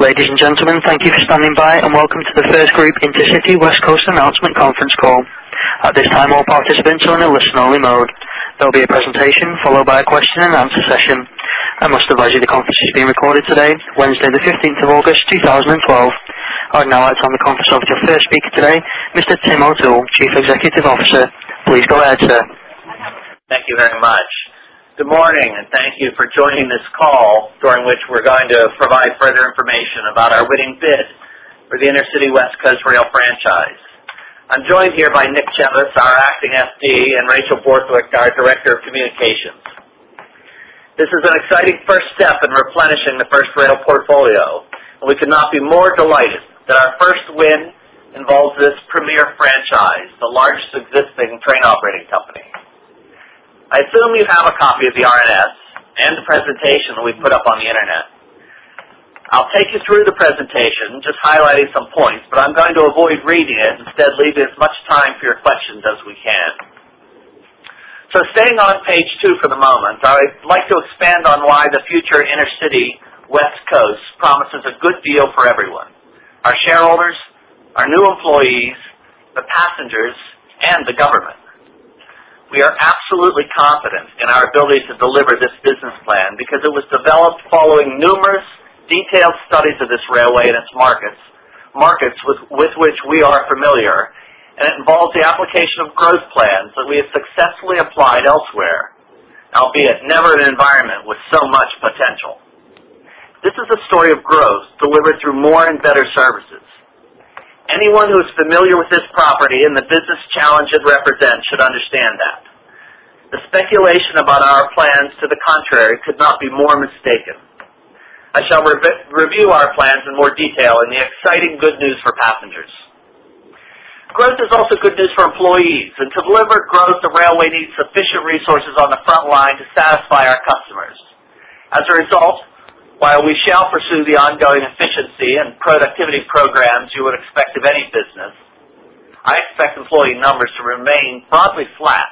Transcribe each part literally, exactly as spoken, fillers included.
Ladies and gentlemen, thank you for standing by and welcome to the First Group Intercity West Coast Announcement Conference Call. At this time, all participants are in a listen-only mode. There will be a presentation followed by a question and answer session. I must advise you the conference is being recorded today, Wednesday the fifteenth of August two thousand twelve. I would now like to hand the conference over to your first speaker today, Mister Tim O'Toole, Chief Executive Officer. Please go ahead, sir. Thank you very much. Good morning, and thank you for joining this call, during which we're going to provide further information about our winning bid for the Intercity West Coast Rail franchise. I'm joined here by Nick Chevis, our acting F D, and Rachel Borthwick, our Director of Communications. This is an exciting first step in replenishing the First Rail portfolio, and we could not be more delighted that our first win involves this premier franchise, the largest existing train operating company. I assume you have a copy of the R N S and the presentation that we put up on the Internet. I'll take you through the presentation, just highlighting some points, but I'm going to avoid reading it, instead leaving as much time for your questions as we can. So staying on page two for the moment, I'd like to expand on why the future Intercity West Coast promises a good deal for everyone. Our shareholders, our new employees, the passengers, and the government. We are absolutely confident in our ability to deliver this business plan because it was developed following numerous detailed studies of this railway and its markets, markets with, with which we are familiar, and it involves the application of growth plans that we have successfully applied elsewhere, albeit never in an environment with so much potential. This is a story of growth delivered through more and better services. Anyone who is familiar with this property and the business challenge it represents should understand that. The speculation about our plans to the contrary could not be more mistaken. I shall re- review our plans in more detail in the exciting good news for passengers. Growth is also good news for employees, and to deliver growth, the railway needs sufficient resources on the front line to satisfy our customers. As a result, while we shall pursue the ongoing efficiency and productivity programs you would expect of any business, I expect employee numbers to remain broadly flat.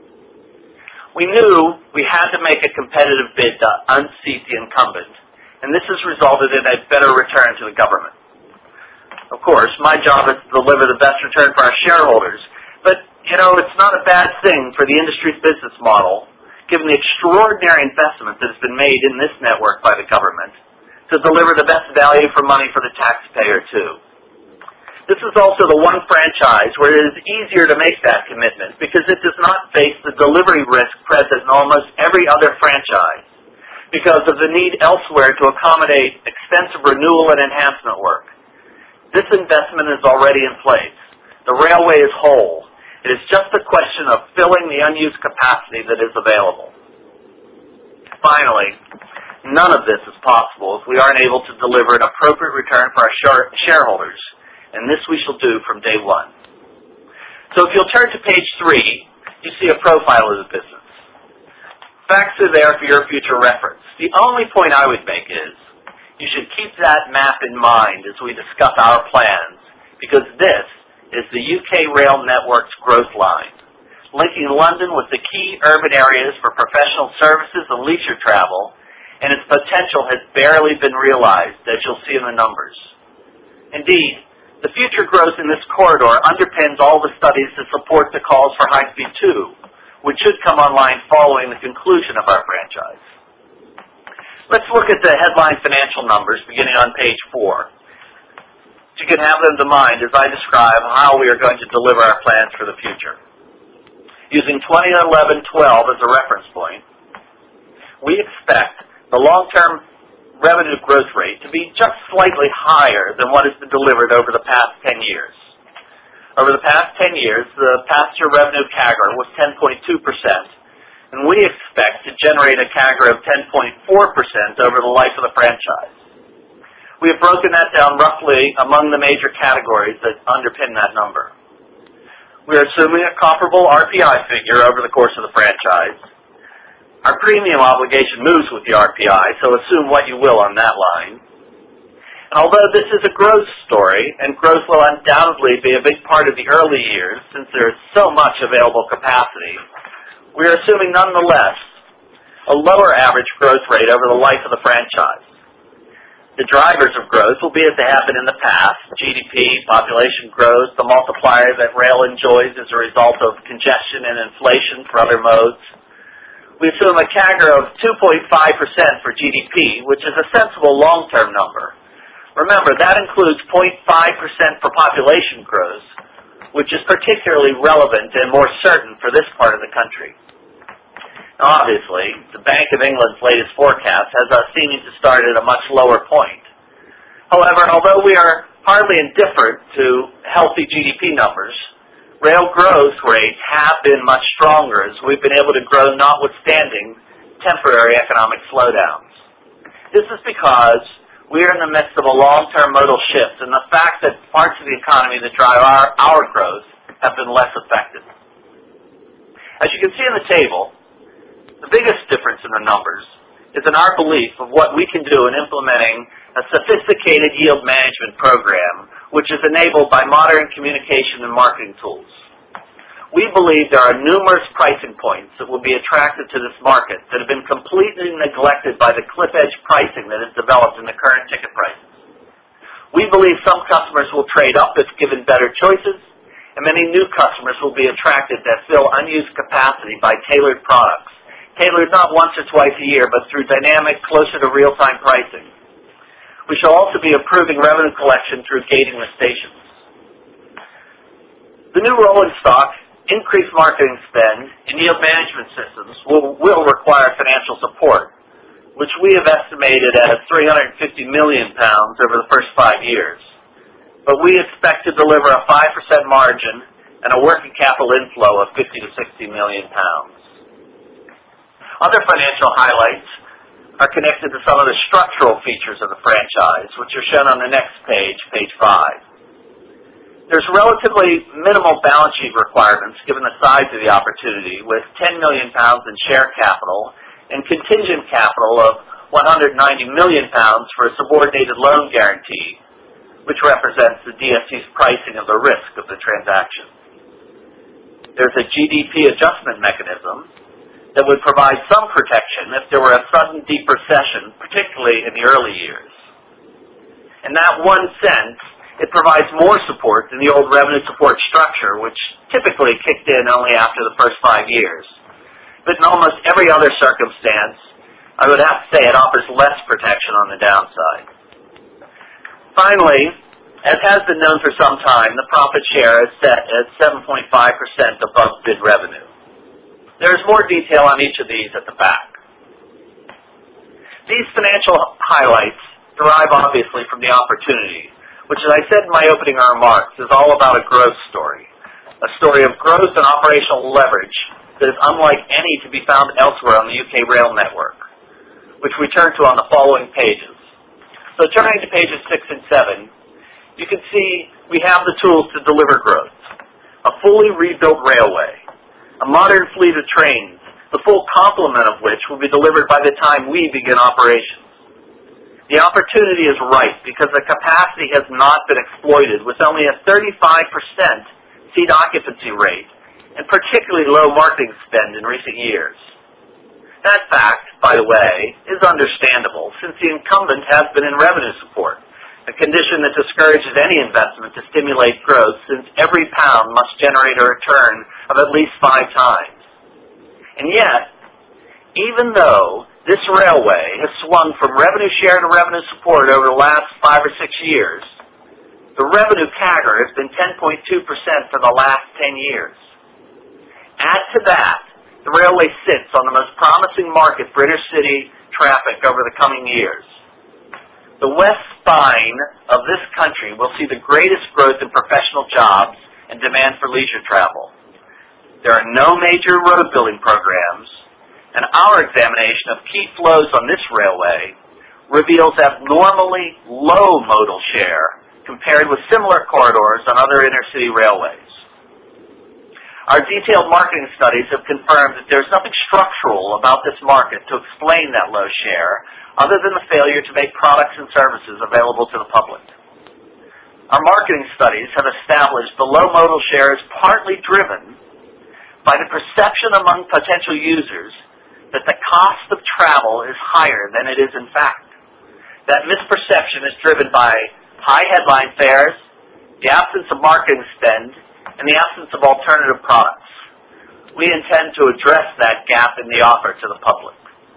We knew we had to make a competitive bid to unseat the incumbent, and this has resulted in a better return to the government. Of course, my job is to deliver the best return for our shareholders, but, you know, it's not a bad thing for the industry's business model, given the extraordinary investment that has been made in this network by the government, to deliver the best value for money for the taxpayer, too. This is also the one franchise where it is easier to make that commitment because it does not face the delivery risk present in almost every other franchise because of the need elsewhere to accommodate extensive renewal and enhancement work. This investment is already in place. The railway is whole. It is just a question of filling the unused capacity that is available. Finally, none of this is possible if we aren't able to deliver an appropriate return for our shareholders, and this we shall do from day one. So if you'll turn to page three, you see a profile of the business. Facts are there for your future reference. The only point I would make is you should keep that map in mind as we discuss our plans, because this is the U K Rail Network's growth line, linking London with the key urban areas for professional services and leisure travel, and its potential has barely been realized, as you'll see in the numbers. Indeed, the future growth in this corridor underpins all the studies that support the calls for High Speed two, which should come online following the conclusion of our franchise. Let's look at the headline financial numbers beginning on page four. You can have them to mind as I describe how we are going to deliver our plans for the future. Using twenty eleven twelve as a reference point, we expect the long-term revenue growth rate to be just slightly higher than what has been delivered over the past ten years. Over the past ten years, the passenger revenue C A G R was ten point two percent, and we expect to generate a C A G R of ten point four percent over the life of the franchise. We have broken that down roughly among the major categories that underpin that number. We are assuming a comparable R P I figure over the course of the franchise. Our premium obligation moves with the R P I, so assume what you will on that line. And although this is a growth story, and growth will undoubtedly be a big part of the early years since there is so much available capacity, we are assuming nonetheless a lower average growth rate over the life of the franchise. The drivers of growth will be as they have been in the past: G D P, population growth, the multiplier that rail enjoys as a result of congestion and inflation for other modes. We assume a C A G R of two point five percent for G D P, which is a sensible long-term number. Remember, that includes zero point five percent for population growth, which is particularly relevant and more certain for this part of the country. Now, obviously, the Bank of England's latest forecast has us seeming to start at a much lower point. However, although we are hardly indifferent to healthy G D P numbers, rail growth rates have been much stronger as we've been able to grow notwithstanding temporary economic slowdowns. This is because we are in the midst of a long-term modal shift, and the fact that parts of the economy that drive our, our growth have been less affected. As you can see in the table, the biggest difference in the numbers is in our belief of what we can do in implementing a sophisticated yield management program, which is enabled by modern communication and marketing tools. We believe there are numerous pricing points that will be attractive to this market that have been completely neglected by the cliff-edge pricing that is developed in the current ticket prices. We believe some customers will trade up if given better choices, and many new customers will be attracted that fill unused capacity by tailored products, tailored not once or twice a year, but through dynamic, closer to real-time pricing. We shall also be improving revenue collection through gating the stations. The new rolling stock, increased marketing spend, and yield management systems will, will require financial support, which we have estimated at three hundred fifty million pounds over the first five years. But we expect to deliver a five percent margin and a working capital inflow of fifty to sixty million pounds. Other financial highlights are connected to some of the structural features of the franchise, which are shown on the next page, page five. There's relatively minimal balance sheet requirements given the size of the opportunity, with ten million pounds in share capital and contingent capital of one hundred ninety million pounds for a subordinated loan guarantee, which represents the D S C's pricing of the risk of the transaction. There's a G D P adjustment mechanism that would provide some protection if there were a sudden deep recession, particularly in the early years. In that one sense, it provides more support than the old revenue support structure, which typically kicked in only after the first five years. But in almost every other circumstance, I would have to say it offers less protection on the downside. Finally, as has been known for some time, the profit share is set at seven point five percent above bid revenue. There's more detail on each of these at the back. These financial highlights derive obviously from the opportunity, which, as I said in my opening remarks, is all about a growth story, a story of growth and operational leverage that is unlike any to be found elsewhere on the U K rail network, which we turn to on the following pages. So turning to pages six and seven, you can see we have the tools to deliver growth: a fully rebuilt railway, a modern fleet of trains, the full complement of which will be delivered by the time we begin operations. The opportunity is right because the capacity has not been exploited, with only a thirty-five percent seat occupancy rate and particularly low marketing spend in recent years. That fact, by the way, is understandable since the incumbent has been in revenue support, a condition that discourages any investment to stimulate growth since every pound must generate a return of at least five times. And yet, even though this railway has swung from revenue share to revenue support over the last five or six years, the revenue C A G R has been ten point two percent for the last ten years. Add to that, the railway sits on the most promising market for intercity traffic over the coming years. The west spine of this country will see the greatest growth in professional jobs and demand for leisure travel. There are no major road building programs, and our examination of key flows on this railway reveals abnormally low modal share compared with similar corridors on other intercity railways. Our detailed marketing studies have confirmed that there's nothing structural about this market to explain that low share, other than the failure to make products and services available to the public. Our marketing studies have established the low modal share is partly driven by the perception among potential users that the cost of travel is higher than it is in fact. That misperception is driven by high headline fares, the absence of marketing spend, and the absence of alternative products. We intend to address that gap in the offer to the public.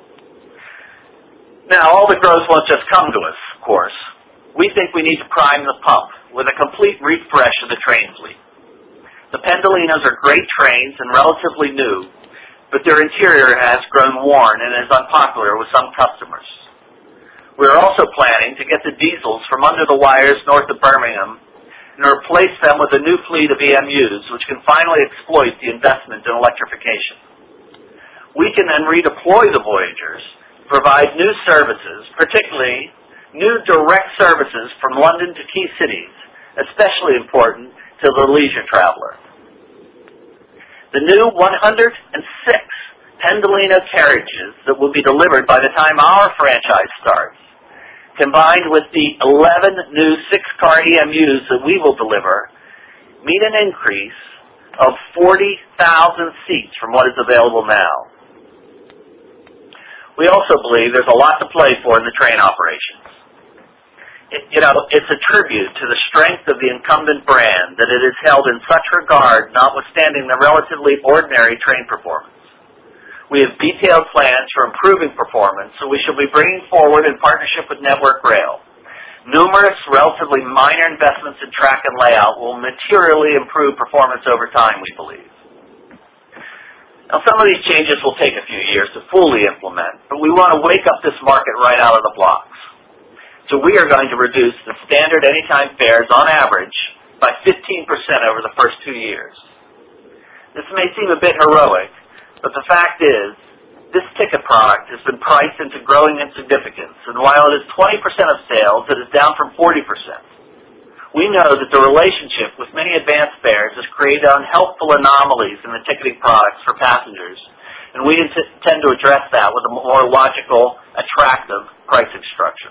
Now, all the growth won't just come to us, of course. We think we need to prime the pump with a complete refresh of the train fleet. The Pendolinos are great trains and relatively new, but their interior has grown worn and is unpopular with some customers. We are also planning to get the diesels from under the wires north of Birmingham and replace them with a new fleet of E M Us, which can finally exploit the investment in electrification. We can then redeploy the Voyagers to provide new services, particularly new direct services from London to key cities, especially important to the leisure traveler. The new one hundred six Pendolino carriages that will be delivered by the time our franchise starts, combined with the eleven new six-car E M Us that we will deliver, mean an increase of forty thousand seats from what is available now. We also believe there's a lot to play for in the train operations. It, you know, it's a tribute to the strength of the incumbent brand that it is held in such regard, notwithstanding the relatively ordinary train performance. We have detailed plans for improving performance, so we shall be bringing forward in partnership with Network Rail. Numerous relatively minor investments in track and layout will materially improve performance over time, we believe. Now, some of these changes will take a few years to fully implement, but we want to wake up this market right out of the blocks. So we are going to reduce the standard anytime fares on average by fifteen percent over the first two years. This may seem a bit heroic, but the fact is, this ticket product has been priced into growing in significance, and while it is twenty percent of sales, it is down from forty percent. We know that the relationship with many advanced fares has created unhelpful anomalies in the ticketing products for passengers, and we intend to address that with a more logical, attractive pricing structure.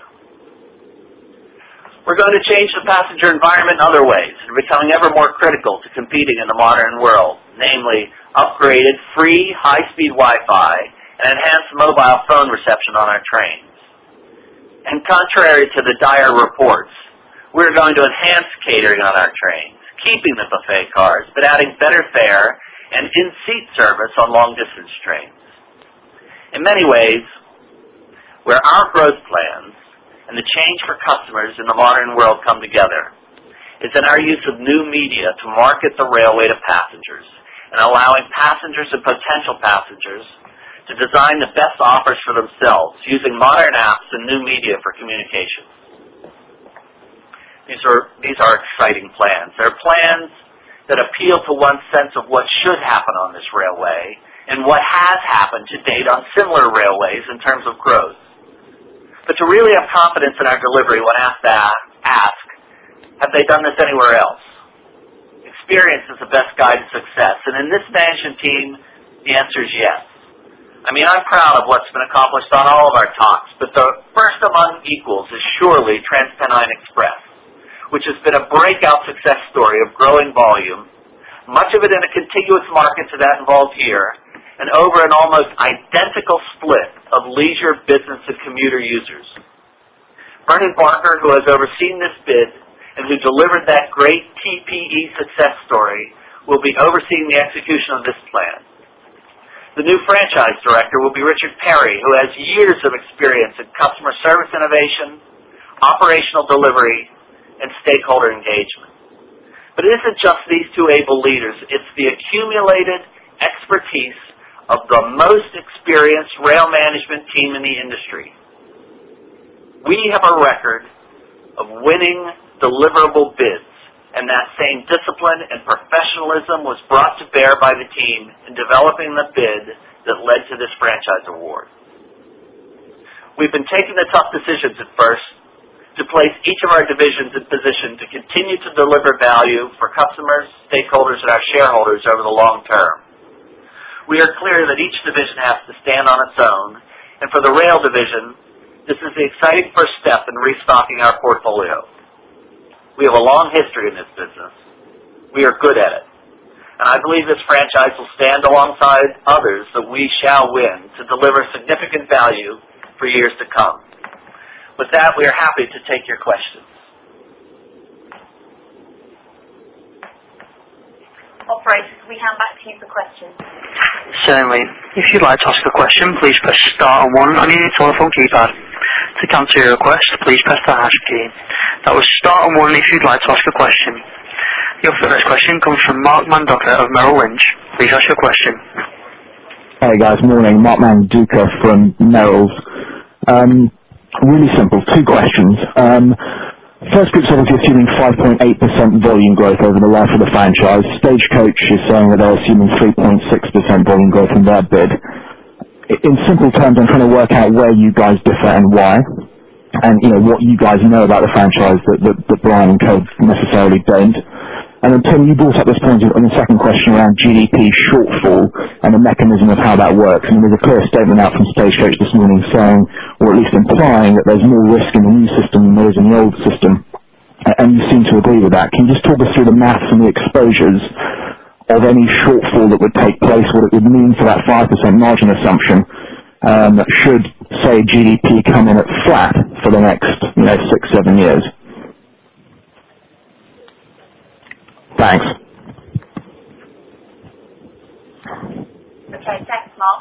We're going to change the passenger environment in other ways and are becoming ever more critical to competing in the modern world, namely upgraded free high-speed Wi-Fi and enhanced mobile phone reception on our trains. And contrary to the dire reports, we're going to enhance catering on our trains, keeping the buffet cars, but adding better fare and in-seat service on long-distance trains. In many ways, where our growth plans and the change for customers in the modern world come together is in our use of new media to market the railway to passengers and allowing passengers and potential passengers to design the best offers for themselves using modern apps and new media for communication. These are, these are exciting plans. They're plans that appeal to one's sense of what should happen on this railway and what has happened to date on similar railways in terms of growth. But to really have confidence in our delivery, one has to ask, have they done this anywhere else? Experience is the best guide to success, and in this management team, the answer is yes. I mean, I'm proud of what's been accomplished on all of our talks, but the first among equals is surely TransPennine Express, which has been a breakout success story of growing volume, much of it in a contiguous market to that involved here, and over an almost identical split of leisure, business, and commuter users. Vernon Barker, who has overseen this bid and who delivered that great T P E success story, will be overseeing the execution of this plan. The new franchise director will be Richard Perry, who has years of experience in customer service innovation, operational delivery, and stakeholder engagement. But it isn't just these two able leaders, it's the accumulated expertise of the most experienced rail management team in the industry. We have a record of winning deliverable bids, and that same discipline and professionalism was brought to bear by the team in developing the bid that led to this franchise award. We've been taking the tough decisions at first to place each of our divisions in position to continue to deliver value for customers, stakeholders, and our shareholders over the long term. We are clear that each division has to stand on its own, and for the rail division, this is the exciting first step in restocking our portfolio. We have a long history in this business. We are good at it. And I believe this franchise will stand alongside others that we shall win to deliver significant value for years to come. With that, we are happy to take your questions. Operator, can we hand back to you for questions? Certainly. If you'd like to ask a question, please press star and one on your telephone keypad. To cancel your request, please press the hash key. That was star and one if you'd like to ask a question. Your first question comes from Mark Manduka of Merrill Lynch. Please ask your question. Hey guys, morning. Mark Manduka from Merrill's. Um, really simple, two questions. Um, First group's obviously assuming five point eight percent volume growth over the life of the franchise. Stagecoach is saying that they're assuming three point six percent volume growth in their bid. In simple terms, I'm trying to work out where you guys differ and why, and you know what you guys know about the franchise that, that, that Brian and Co necessarily don't. And then Tim, you brought up this point on the second question around G D P shortfall and the mechanism of how that works. I mean, there's a clear statement out from Stagecoach this morning saying, or at least implying, that there's more risk in the new system than there is in the old system. And you seem to agree with that. Can you just talk us through the maths and the exposures of any shortfall that would take place, what it would mean for that five percent margin assumption, um, should, say, G D P come in at flat for the next, you know, six, seven years? Thanks. Okay, thanks, Mark.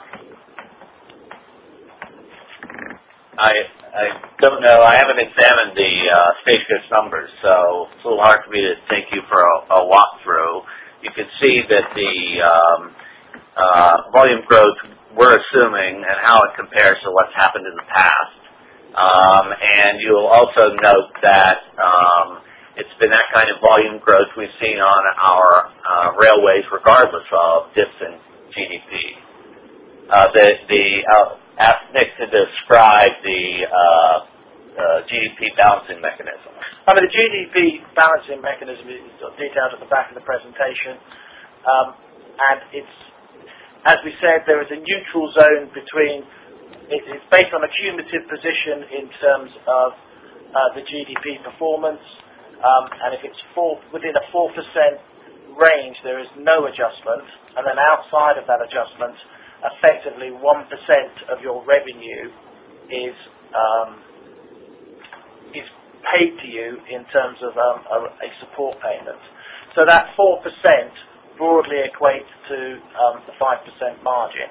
I, I don't know. I haven't examined the uh, Stagecoach numbers, so it's a little hard for me to take you for a, a walkthrough. You can see that the um, uh, volume growth we're assuming and how it compares to what's happened in the past. Um, and you'll also note that um, it's been that kind of volume growth we've seen on our uh, railways regardless of dips in G D P. Uh, the the uh, ask Nick to describe the uh, uh, G D P balancing mechanism. I mean, the G D P balancing mechanism is detailed at the back of the presentation, um, and it's, as we said, there is a neutral zone between, it, it's based on a cumulative position in terms of uh, the G D P performance, um, and if it's four, within a four percent range, there is no adjustment, and then outside of that adjustment, effectively one percent of your revenue is um, is paid to you in terms of um, a, a support payment. So that four percent broadly equates to um, the five percent margin.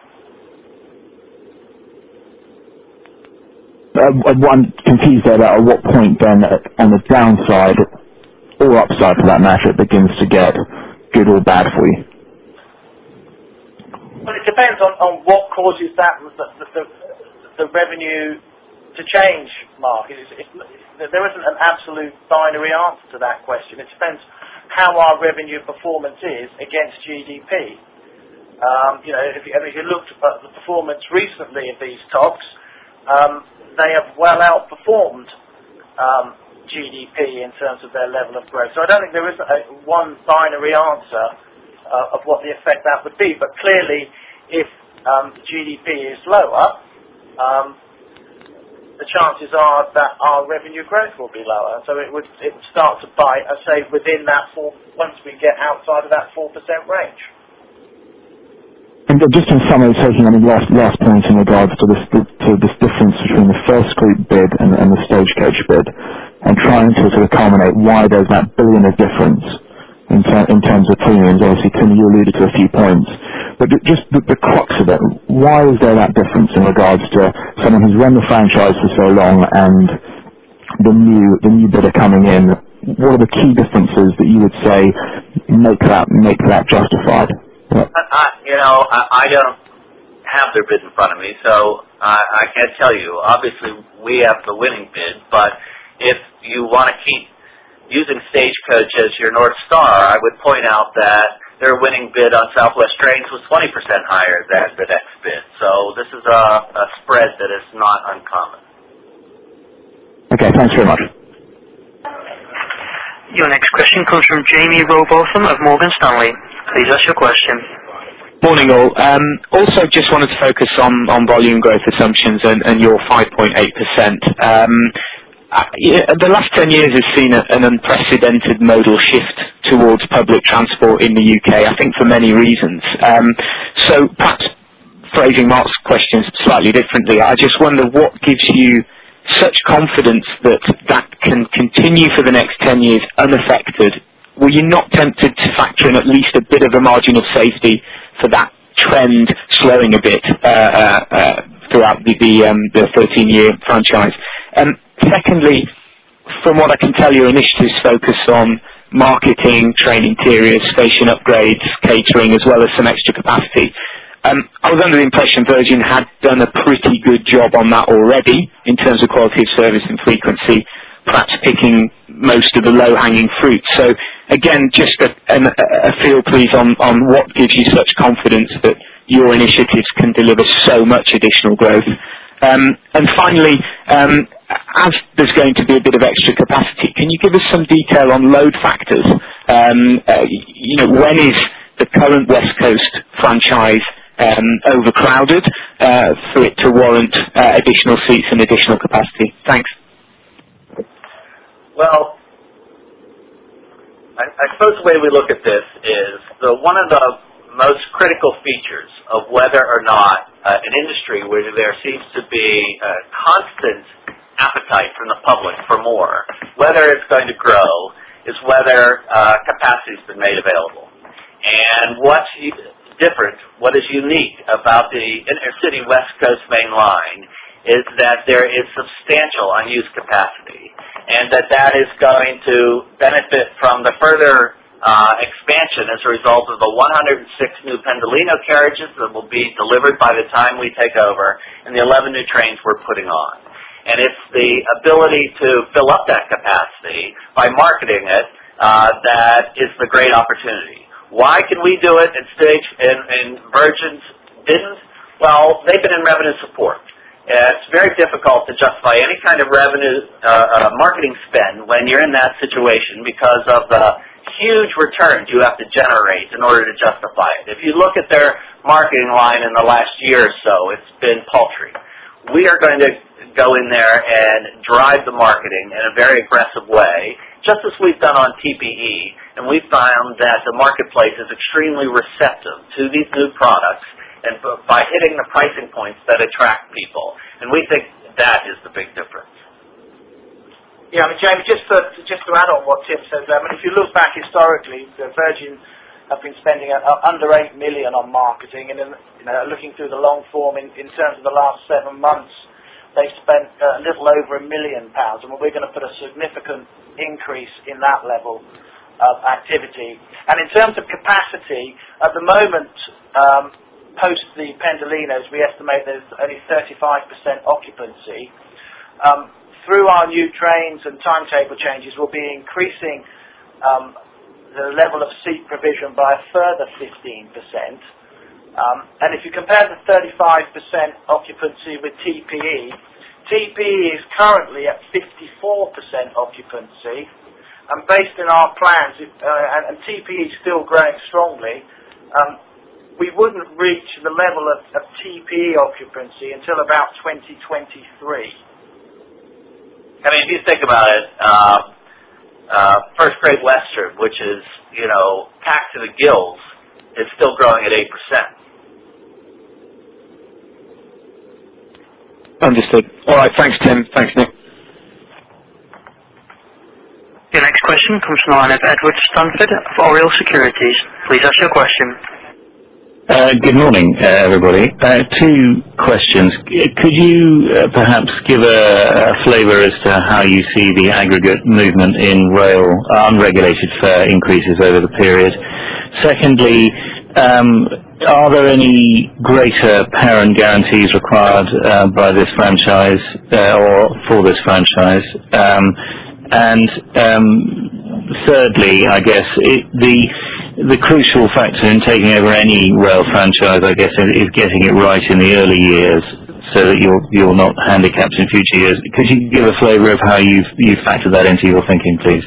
Uh, I'm confused there about at what point then, uh, on the downside, or upside for that matter, it begins to get good or bad for you. Well, it depends on, on what causes that the, the, the revenue to change, Mark. It's, it's, there isn't an absolute binary answer to that question. It depends how our revenue performance is against G D P. Um, you know, if you, I mean, if you looked at the performance recently of these stocks, um, they have well outperformed um, G D P in terms of their level of growth. So I don't think there is a, one binary answer uh, of what the effect that would be. But clearly, if um, G D P is lower, um, the chances are that our revenue growth will be lower. So it would it would start to bite, I say, within that four, once we get outside of that four percent range. And just in summary, taking on the last, last point in regards to this, to this difference between the first group bid and, and the Stagecoach bid, and trying to sort of culminate why there's that billion of difference in, ter- in terms of premiums. Obviously, Tim, you alluded to a few points. But just the, the crux of it, why is there that difference in regards to someone who's run the franchise for so long and the new the new bidder coming in? What are the key differences that you would say make that make that justified? I, I, you know, I, I don't have their bid in front of me, so I, I can't tell you. Obviously, we have the winning bid, but if you want to keep using Stagecoach as your North Star, I would point out that their winning bid on Southwest Trains was twenty percent higher than the next bid. So this is a, a spread that is not uncommon. Okay, thanks very much. Your next question comes from Jamie Rowbotham of Morgan Stanley. Please ask your question. Morning all. Um, also just wanted to focus on, on volume growth assumptions and, and your five point eight percent. Um, the last ten years has seen a, an unprecedented modal shift towards public transport in the U K, I think for many reasons. Um, so perhaps phrasing Mark's questions slightly differently, I just wonder what gives you such confidence that that can continue for the next ten years unaffected, were you not tempted to factor in at least a bit of a margin of safety for that trend slowing a bit uh, uh, uh, throughout the, the, um, the thirteen-year franchise? Um, secondly, from what I can tell, your initiatives focus on marketing, train interiors, station upgrades, catering, as well as some extra capacity. Um, I was under the impression Virgin had done a pretty good job on that already in terms of quality of service and frequency, perhaps picking most of the low-hanging fruit. So, again, just a, a, a feel, please, on, on what gives you such confidence that your initiatives can deliver so much additional growth. Um, and finally, um, as there's going to be a bit of extra capacity, can you give us some detail on load factors? Um, uh, you know, when is the current West Coast franchise um, overcrowded uh, for it to warrant uh, additional seats and additional capacity? Thanks. Well, I, I suppose the way we look at this is the one of the most critical features of whether or not uh, an industry where there seems to be a constant appetite from the public for more, whether it's going to grow, is whether uh, capacity has been made available. And what's different, what is unique about the inner-city West Coast main line is that there is substantial unused capacity, and that that is going to benefit from the further uh, expansion as a result of the one hundred six new Pendolino carriages that will be delivered by the time we take over, and the eleven new trains we're putting on. And it's the ability to fill up that capacity by marketing it uh, that is the great opportunity. Why can we do it and stage and, and Virgin didn't? Well, they've been in revenue support. It's very difficult to justify any kind of revenue uh, uh, marketing spend when you're in that situation because of the huge returns you have to generate in order to justify it. If you look at their marketing line in the last year or so, it's been paltry. We are going to go in there and drive the marketing in a very aggressive way, just as we've done on T P E, and we've found that the marketplace is extremely receptive to these new products and by hitting the pricing points that attract people. And we think that is the big difference. Yeah, I mean, Jamie, just to, just to add on what Tim says, I mean, if you look back historically, the Virgin have been spending uh, under eight million on marketing, and in, you know, looking through the long form in, in terms of the last seven months, they've spent uh, a little over a million pounds, and we're going to put a significant increase in that level of activity. And in terms of capacity, at the moment, um, post the Pendolinos, we estimate there's only thirty-five percent occupancy. Um, through our new trains and timetable changes, we'll be increasing um, the level of seat provision by a further fifteen percent. Um, and if you compare the thirty-five percent occupancy with T P E, T P E is currently at fifty-four percent occupancy. And based on our plans, if, uh, and, and T P E is still growing strongly, um, we wouldn't reach the level of, of T P E occupancy until about twenty twenty-three. I mean, if you think about it, uh, uh, First Great Western, which is, you know, packed to the gills, is still growing at eight percent. Understood. All right, thanks, Tim. Thanks, Nick. Your next question comes from the line of Edward Stanford of Oriel Securities. Please ask your question. Uh, good morning, uh, everybody. Uh, two questions. Could you uh, perhaps give a, a flavour as to how you see the aggregate movement in rail uh, unregulated fare increases over the period? Secondly, um, are there any greater parent guarantees required uh, by this franchise uh, or for this franchise? Um, and um, thirdly, I guess, it, the The crucial factor in taking over any rail franchise, I guess, is getting it right in the early years so that you're, you're not handicapped in future years. Could you give a flavour of how you've, you've factored that into your thinking, please?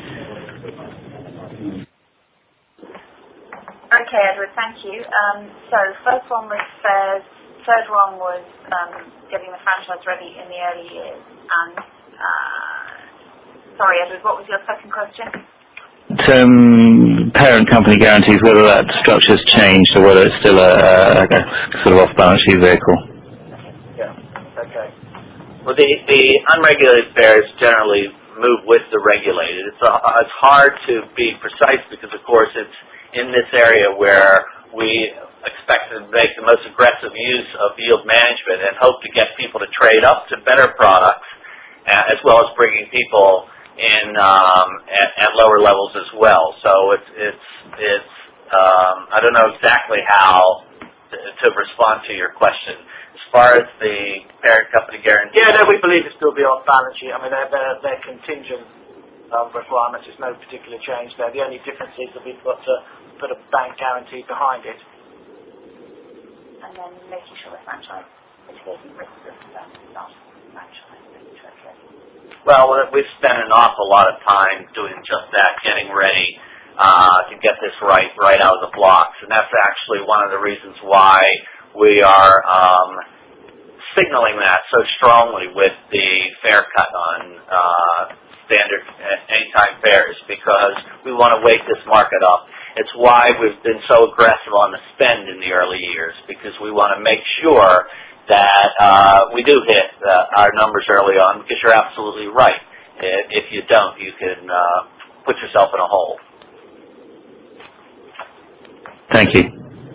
Okay, Edward, thank you. Um, so, first one was fares, third one was um, getting the franchise ready in the early years. And, uh, sorry, Edward, what was your second question? Um, parent company guarantees, whether that structure's changed or whether it's still a, a, a sort of off-balance sheet vehicle. Yeah, okay. Well, the, the unregulated fares generally move with the regulated. It's, uh, it's hard to be precise because, of course, it's in this area where we expect to make the most aggressive use of yield management and hope to get people to trade up to better products, uh, as well as bringing people in um, at, at lower levels as well. So it's it's it's um, I don't know exactly how to, to respond to your question. As far as the parent company guarantee, yeah, no, we believe it still be on balance sheet. I mean, they're they're, they're contingent um, requirements. There's no particular change there. The only difference is that we've got to put a bank guarantee behind it, and then making sure the franchise mitigating risks of um, not franchise. Well, we've spent an awful lot of time doing just that, getting ready uh, to get this right right out of the blocks, and that's actually one of the reasons why we are um, signaling that so strongly with the fare cut on uh, standard anytime fares, because we want to wake this market up. It's why we've been so aggressive on the spend in the early years, because we want to make sure that uh, we do hit uh, our numbers early on, because you're absolutely right. If you don't, you can uh, put yourself in a hole. Thank you.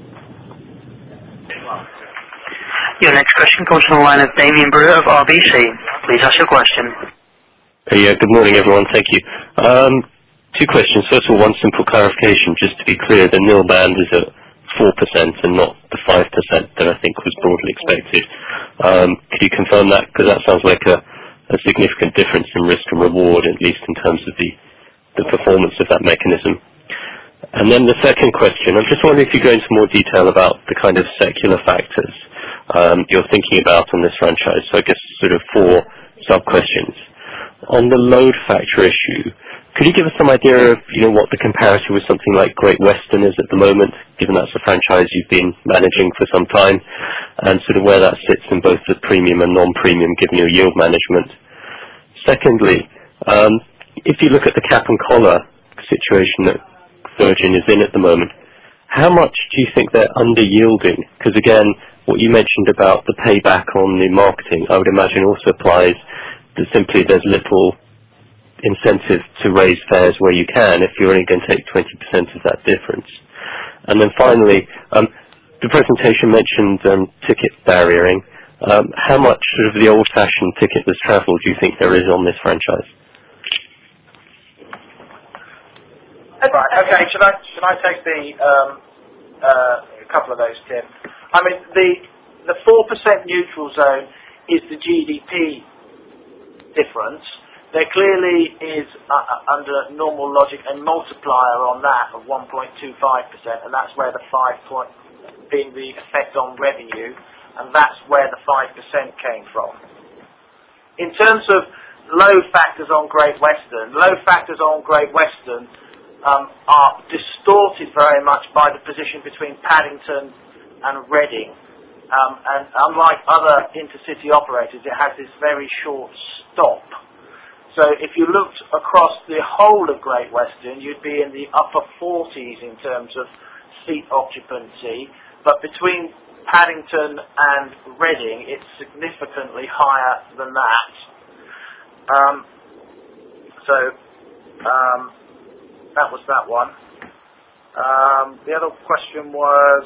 Your next question comes from the line of Damien Brewer of R B C. Please ask your question. Hey, yeah, good morning, everyone. Thank you. Um, two questions. First of all, one simple clarification. Just to be clear, the nil band is at four percent and not the five percent that I think was broadly expected. Um, could you confirm that? Because that sounds like a, a significant difference in risk and reward, at least in terms of the, the performance of that mechanism. And then the second question, I'm just wondering if you go into more detail about the kind of secular factors um, you're thinking about on this franchise. So I guess sort of four sub-questions. On the load factor issue, could you give us some idea of, you know, what the comparison with something like Great Western is at the moment, given that's a franchise you've been managing for some time, and sort of where that sits in both the premium and non-premium, given your yield management? Secondly, um, if you look at the cap and collar situation that Virgin is in at the moment, how much do you think they're under-yielding? Because again, what you mentioned about the payback on the marketing, I would imagine also applies that simply there's little incentive to raise fares where you can if you're only going to take twenty percent of that difference. And then finally, um, the presentation mentioned um, ticket barriering. Um, how much sort of the old-fashioned ticketless travel do you think there is on this franchise? Right, okay, should I, should I take the, um, uh, a couple of those, Tim? I mean, the the four percent neutral zone is the G D P difference. There clearly is, uh, under normal logic, a multiplier on that of one point two five percent, and that's where the five point being the effect on revenue, and that's where the five percent came from. In terms of load factors on Great Western, load factors on Great Western um, are distorted very much by the position between Paddington and Reading. Um, and unlike other intercity operators, it has this very short stop. So if you looked across the whole of Great Western, you'd be in the upper forties in terms of seat occupancy, but between Paddington and Reading, it's significantly higher than that. Um, so um, that was that one. Um, the other question was...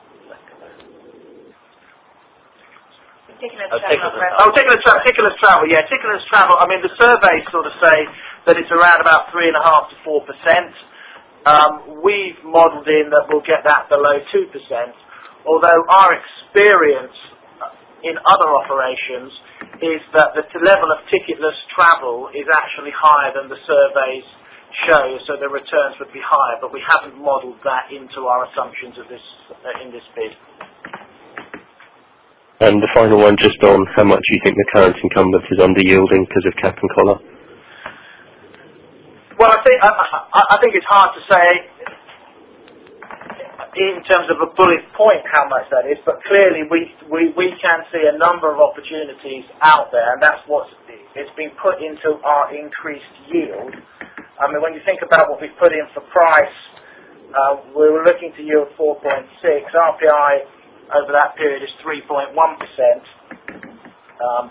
Ticketless Oh, travel. ticketless. Oh, ticketless, tra- ticketless travel, yeah, ticketless travel. I mean, the surveys sort of say that it's around about three and a half to four percent. Um, we've modelled in that we'll get that below two percent. Although our experience in other operations is that the t- level of ticketless travel is actually higher than the surveys show, so the returns would be higher. But we haven't modelled that into our assumptions of this uh, in this bid. And the final one, just on how much you think the current incumbent is under-yielding because of cap and collar? Well, I think I, I, I think it's hard to say in terms of a bullet point how much that is, but clearly we we, we can see a number of opportunities out there, and that's what's it's been put into our increased yield. I mean, when you think about what we've put in for price, uh, we were looking to yield four point six. R P I over that period is three point one percent. Um,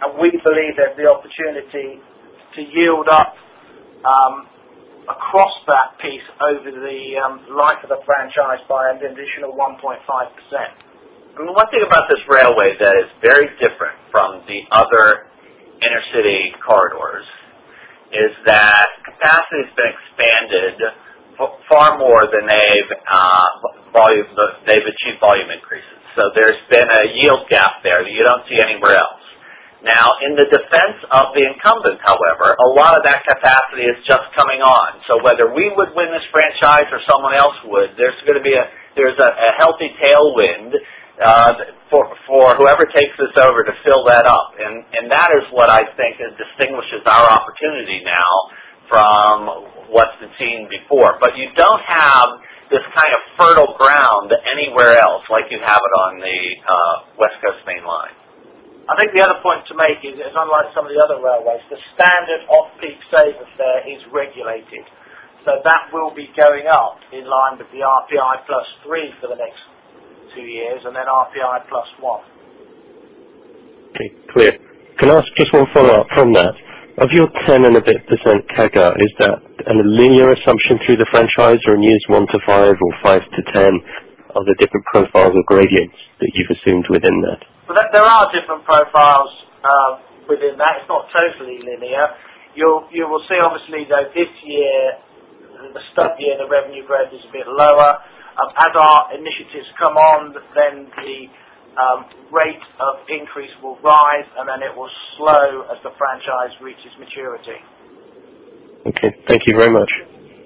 and we believe there's the opportunity to yield up um, across that piece over the um, life of the franchise by an additional one point five percent. I mean, one thing about this railway that is very different from the other intercity corridors is that capacity has been expanded f- far more than they've uh, volume they've achieved volume increases. So there's been a yield gap there that you don't see anywhere else. Now, in the defense of the incumbent, however, a lot of that capacity is just coming on. So whether we would win this franchise or someone else would, there's going to be a there's a, a healthy tailwind uh, for for whoever takes this over to fill that up, and and that is what I think is distinguishes our opportunity now from what's been seen before. But you don't have this kind of fertile ground anywhere else like you have it on the uh, West Coast Main Line. I think the other point to make is, is unlike some of the other railways, the standard off-peak saver fare is regulated. So that will be going up in line with the R P I plus three for the next two years and then R P I plus one. Okay, clear. Can I ask just one follow-up from that? Of your ten and a bit percent C A G R, is that a linear assumption through the franchise, or in years one to five or five to ten, are there different profiles or gradients that you've assumed within that? Well, there are different profiles uh, within that. It's not totally linear. You'll, you will see, obviously, though, this year, the stub year, the revenue growth is a bit lower. Um, as our initiatives come on, then the um, rate of increase will rise, and then it will slow as the franchise reaches maturity. Okay, thank you very much.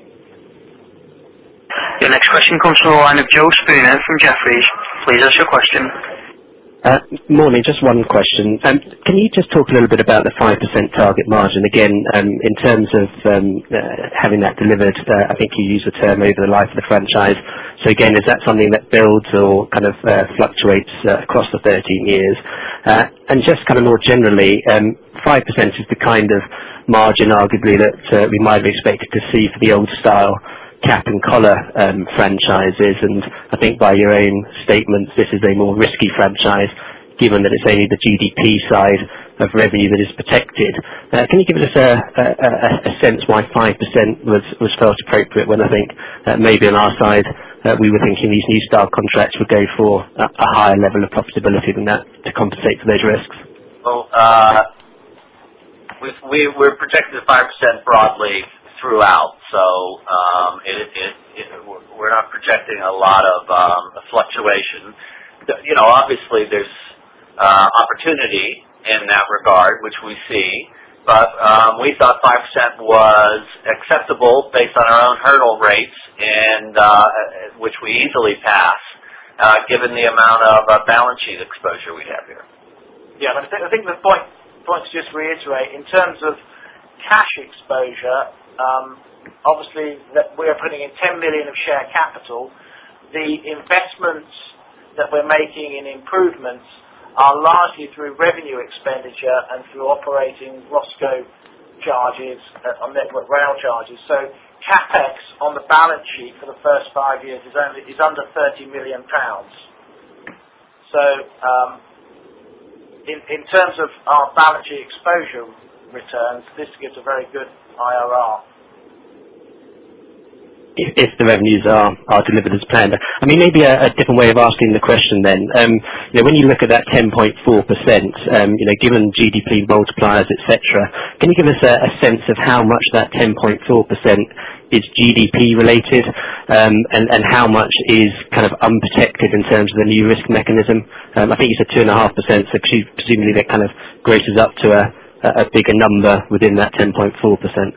Your next question comes from the line of Joe Spooner from Jefferies. Please ask your question. Uh, morning, just one question. Um, can you just talk a little bit about the five percent target margin? Again, um, in terms of um, uh, having that delivered, uh, I think you used the term over the life of the franchise. So again, is that something that builds or kind of uh, fluctuates uh, across the thirteen years? Uh, and just kind of more generally, um, five percent is the kind of margin, arguably, that uh, we might have expected to see for the old style cap and collar um, franchises, and I think by your own statements this is a more risky franchise given that it's only the G D P side of revenue that is protected. Uh, can you give us a, a, a sense why five percent was, was felt appropriate when I think uh, maybe on our side uh, we were thinking these new style contracts would go for a, a higher level of profitability than that to compensate for those risks? Well, uh, we, we, we're projected at five percent broadly throughout, so um, it, it, it, we're not projecting a lot of um, fluctuation. You know, obviously there's uh, opportunity in that regard, which we see, but um, we thought five percent was acceptable based on our own hurdle rates, and uh, which we easily pass, uh, given the amount of uh, balance sheet exposure we have here. Yeah, but I think, I think the point, point to just reiterate, in terms of cash exposure, Um, obviously, that we are putting in ten million of share capital. The investments that we're making in improvements are largely through revenue expenditure and through operating Roscoe charges, uh, on network rail charges. So capex on the balance sheet for the first five years is only is under thirty million pounds. So um, in, in terms of our balance sheet exposure returns, this gives a very good I R R. If, if the revenues are, are delivered as planned. I mean, maybe a, a different way of asking the question then. Um, you know, when you look at that ten point four percent, um, you know, given G D P multipliers, et cetera, can you give us a, a sense of how much that ten point four percent is G D P related, um, and, and how much is kind of unprotected in terms of the new risk mechanism? Um, I think you said two and a half percent, so presumably that kind of grosses up to a a bigger number within that ten point four percent?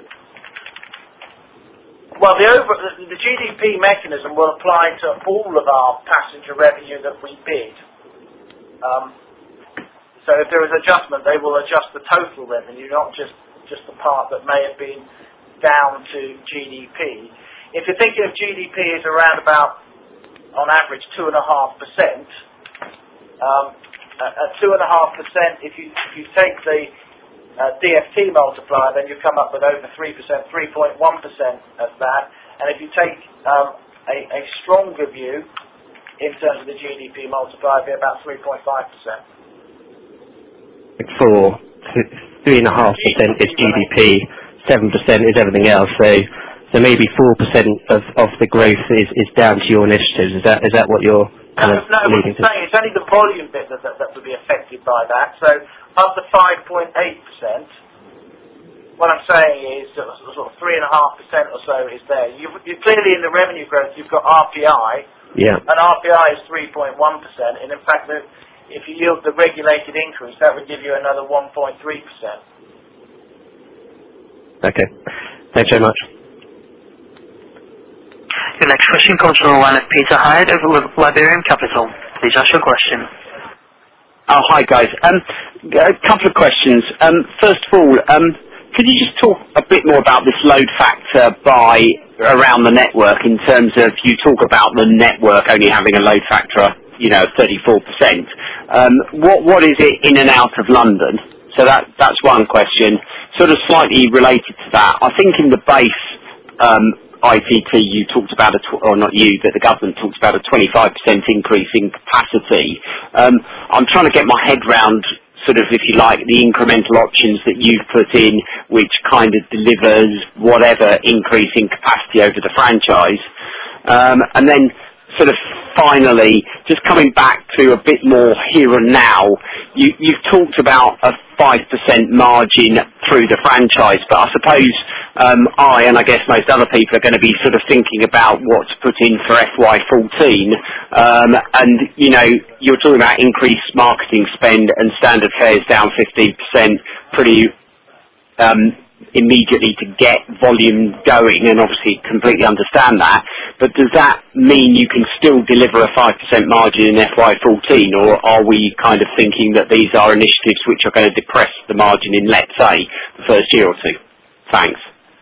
Well, the, over, the G D P mechanism will apply to all of our passenger revenue that we bid. Um, so if there is adjustment, they will adjust the total revenue, not just, just the part that may have been down to G D P. If you're thinking of G D P as around about, on average, two and a half percent, um, at two and a half percent, if you if you take the Uh, D F T multiplier, then you come up with over three percent, three point one percent of that. And if you take um, a, a stronger view in terms of the G D P multiplier, it'd be about three point five percent. For three and a half percent is G D P, seven percent is everything else. So, so maybe four percent of of the growth is is down to your initiatives. Is that is that what you're kind no, of no, what leading I'm to? saying it's only the volume bit that, that that would be affected by that. So, of the five point eight percent, what I'm saying is that sort of three and a half percent or so is there. You've, you're clearly in the revenue growth. You've got R P I. Yeah. And R P I is three point one percent, and in fact, the, if you yield the regulated increase, that would give you another one point three percent. Okay. Thanks very much. Your next question comes from the line of Peter Hyde of Liberian Capital. Please ask your question. Oh, hi guys. Um, a couple of questions. Um, first of all, um, could you just talk a bit more about this load factor by around the network in terms of you talk about the network only having a load factor, you know, thirty-four percent. Um, what what is it in and out of London? So that that's one question. Sort of slightly related to that, I think in the base um, I T T you talked about a tw- or not you, but the government talked about a twenty-five percent increase in capacity. Um, I'm trying to get my head round sort of, if you like, the incremental options that you've put in, which kind of delivers whatever increase in capacity over the franchise. Um, and then sort of finally, just coming back to a bit more here and now, you, you've talked about a five percent margin through the franchise, but I suppose um, I, and I guess most other people, are going to be sort of thinking about what to put in for F Y fourteen. Um, and, you know, you're talking about increased marketing spend and standard fares down fifteen percent pretty um, immediately to get volume going, and obviously completely understand that. But does that mean you can still deliver a five percent margin in F Y fourteen, or are we kind of thinking that these are initiatives which are going to depress the margin in, let's say, the first year or two? Thanks.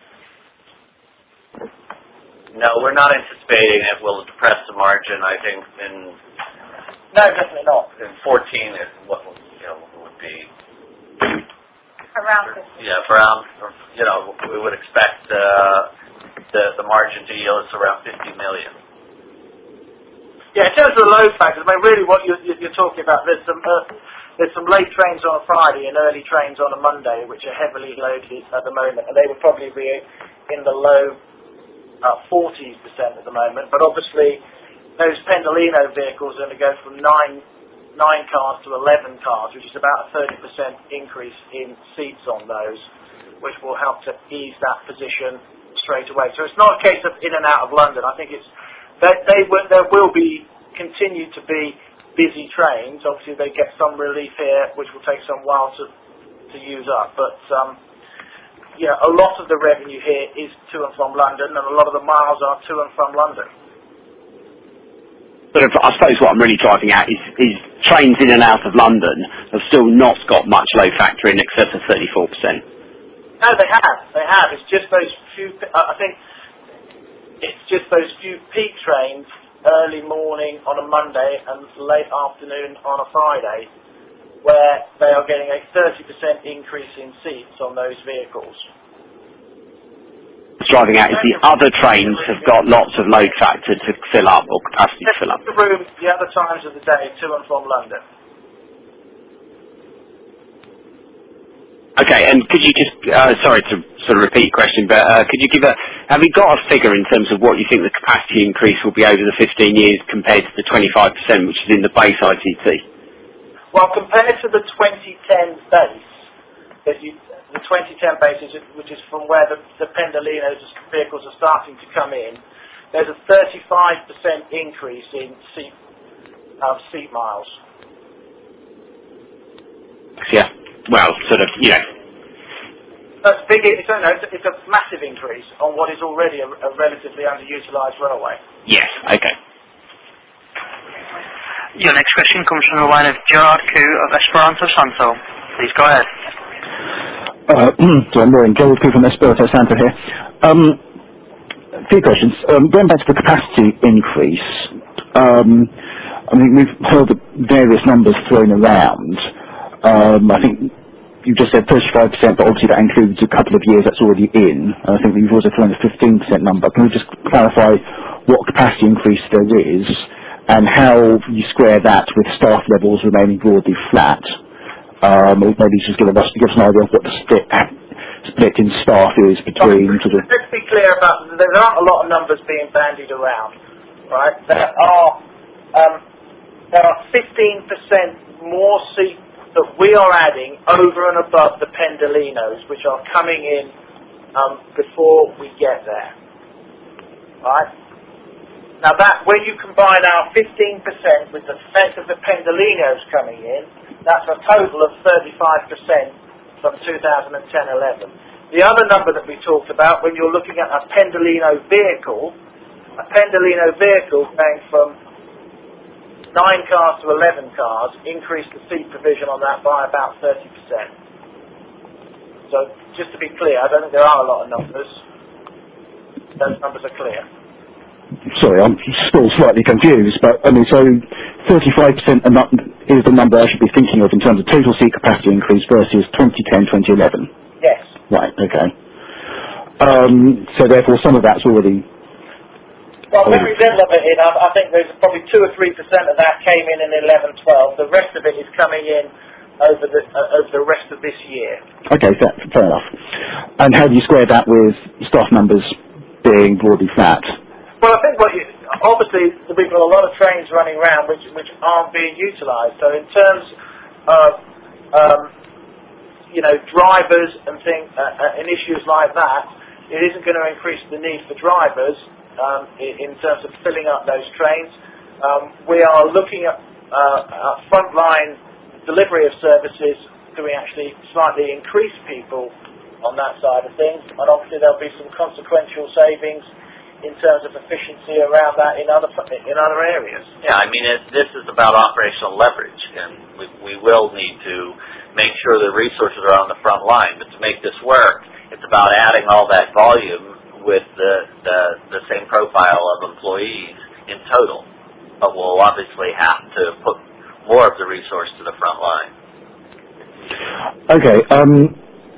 No, we're not anticipating it will depress the margin. I think in No, definitely not. in fourteen is what you know would be Around fifty. yeah around you know we would expect uh, the the margin to yield us around fifty million. Yeah, in terms of the load factors, I mean, really what you're, you're talking about, there's some uh, there's some late trains on a Friday and early trains on a Monday, which are heavily loaded at the moment, and they would probably be in the low uh, forties percent at the moment. But obviously, those Pendolino vehicles are going to go from nine nine cars to eleven cars, which is about a thirty percent increase in seats on those, which will help to ease that position straight away. So it's not a case of in and out of London. I think it's they, they will, there will be continue to be busy trains. Obviously, they get some relief here, which will take some while to to use up. But um, yeah, a lot of the revenue here is to and from London, and a lot of the miles are to and from London. But if, I suppose what I'm really driving at is, is trains in and out of London have still not got much load factor in excess of thirty-four percent. No, they have. They have. It's just those few. I think it's just those few peak trains, early morning on a Monday and late afternoon on a Friday, where they are getting a thirty percent increase in seats on those vehicles. What's driving at is the other trains have got lots of load factor to fill up, or capacity to fill up. The room, the other times of the day to and from London. Okay, and could you just, uh, sorry to sort of repeat the question, but uh, could you give a, have you got a figure in terms of what you think the capacity increase will be over the fifteen years compared to the twenty-five percent which is in the base I T T? Well, compared to the twenty ten base, that you, the twenty ten base, is, which is from where the, the Pendolinos vehicles are starting to come in, there's a thirty-five percent increase in seat, uh, seat miles. Yeah. Well, sort of, you know. That's big. It's, no, it's, it's a massive increase on what is already a, a relatively underutilised railway. Yes. Okay. Your next question comes from the line of Gerard Koo of Esperanto Santo. Please go ahead. Uh, so I'm Rowan Gerard Koo from Esperanto Santo here. Um, a few questions. Um, going back to the capacity increase, um, I mean, we've heard various numbers thrown around. Um, I think you just said thirty-five percent, but obviously that includes a couple of years that's already in. And I think you've also thrown a fifteen percent number. Can we just clarify what capacity increase there is and how you square that with staff levels remaining broadly flat? Um, or maybe just give us give us an idea of what the split split in staff is between sort of. Let's be clear about there aren't a lot of numbers being bandied around, right? There are um, there are fifteen percent more seats that we are adding over and above the Pendolinos, which are coming in um, before we get there, right? Now that, when you combine our fifteen percent with the effect of the Pendolinos coming in, that's a total of thirty-five percent from two thousand ten eleven. The other number that we talked about, when you're looking at a Pendolino vehicle, a Pendolino vehicle going from nine cars to eleven cars, increased the seat provision on that by about thirty percent. So, just to be clear, I don't think there are a lot of numbers. Those numbers are clear. Sorry, I'm still slightly confused, but I mean, so thirty-five percent is the number I should be thinking of in terms of total seat capacity increase versus twenty ten, twenty eleven? Yes. Right, okay. Um, so therefore some of that's already... Well, every little of it in, I, I think there's probably two or three percent of that came in in eleven twelve. The rest of it is coming in over the uh, over the rest of this year. Okay, fair, fair enough. And how do you square that with staff numbers being broadly flat? Well, I think what you, obviously we've got a lot of trains running around which which aren't being utilised. So in terms of um, you know drivers and things uh, and issues like that, it isn't going to increase the need for drivers um, in, in terms of filling up those trains. Um, we are looking at, uh, at frontline delivery of services. Do we actually slightly increase people on that side of things? And obviously there'll be some consequential savings in terms of efficiency around that in other in other areas. Yeah, I mean, it, this is about operational leverage, and we, we will need to make sure the resources are on the front line. But to make this work, it's about adding all that volume with the, the, the same profile of employees in total. But we'll obviously have to put more of the resource to the front line. Okay. Um,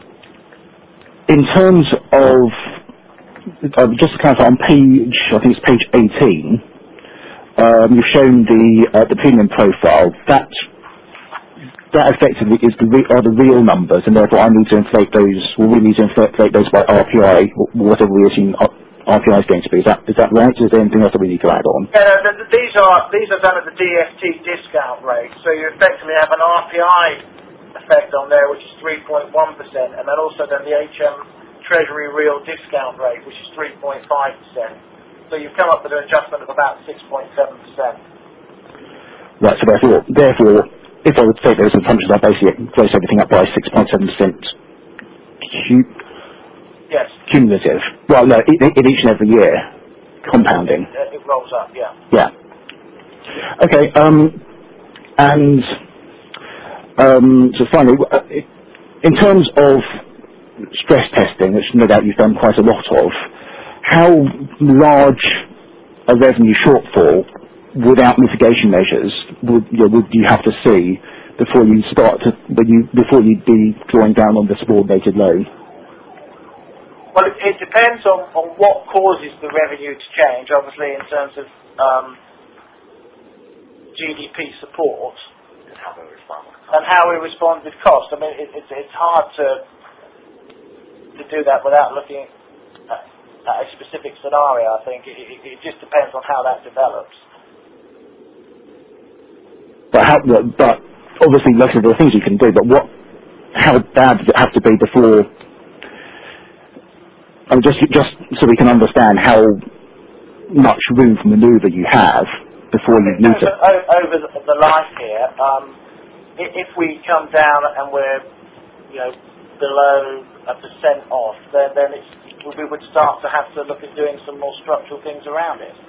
in terms of Uh, just to clarify, on page, I think it's page eighteen, um, you've shown the uh, the premium profile. That that effectively is the re- are the real numbers, and therefore I need to inflate those. Well, we need to inflate those by R P I, whatever we assume R P I is going to be. Is that is that right? Is there anything else that we need to add on? Yeah, no, these are these are done at the D F T discount rate, so you effectively have an R P I effect on there, which is three point one percent, and then also then the H M Treasury real discount rate, which is three point five percent. So you've come up with an adjustment of about six point seven percent. Right, so therefore, therefore, if I would take those assumptions, I basically gross everything up by six point seven percent cu- yes. cumulative. Well, no, in, in each and every year, compounding. It, it rolls up, yeah. Yeah. Okay, um, and um, so finally, in terms of stress testing, which no doubt you've done quite a lot of, how large a revenue shortfall without mitigation measures would you, know, would you have to see before you start to when you before you'd be drawing down on the subordinated loan? Well, it, it depends on, on what causes the revenue to change. Obviously, in terms of um, G D P support and how we respond, and how we respond with cost. I mean, it, it's it's hard to to do that without looking at, at a specific scenario. I think it, it, it just depends on how that develops. But how? But obviously, lots of the things you can do. But what? How bad does it have to be before? I mean, just just so we can understand how much room for manoeuvre you have before you need to. Over the, the life here, um, if we come down and we're, you know, below a percent off, then, then it's, we would start to have to look at doing some more structural things around it.